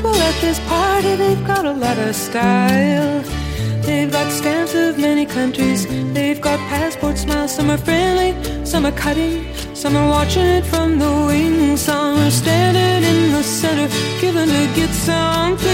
people at this party, they've got a lot of style. They've got stamps of many countries. They've got passport smiles. Some are friendly, some are cutting, some are watching it from the wings. Some are standing in the center, giving to get something.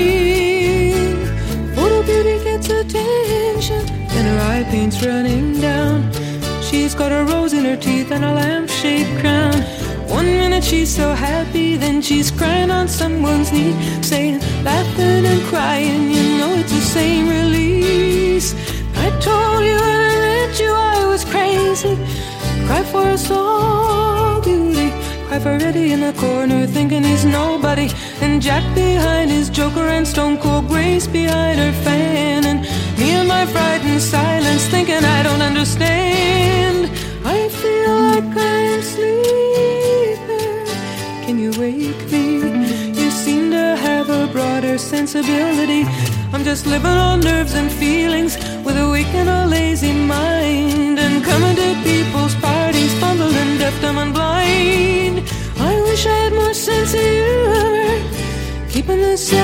Photo beauty gets attention, and her eye paint's running down. She's got a rose in her teeth and a lamp-shaped crown. One minute she's so happy, then she's crying on someone's knee, saying, laughing and crying, you know it's the same release. I told you when I met you I was crazy. Cry for a soul beauty, cry for Eddie in the corner thinking he's nobody, and Jack behind his Joker, and Stone Cold Grace behind her fan, and me in my frightened silence thinking I don't understand. I feel like I'm sleeping. Can you wake me? You seem to have a broader sensibility. I'm just living on nerves and feelings, with a weak and a lazy mind, and coming to people's parties, fumbling, deaf, dumb, and blind. I wish I had more sense of humor, keeping the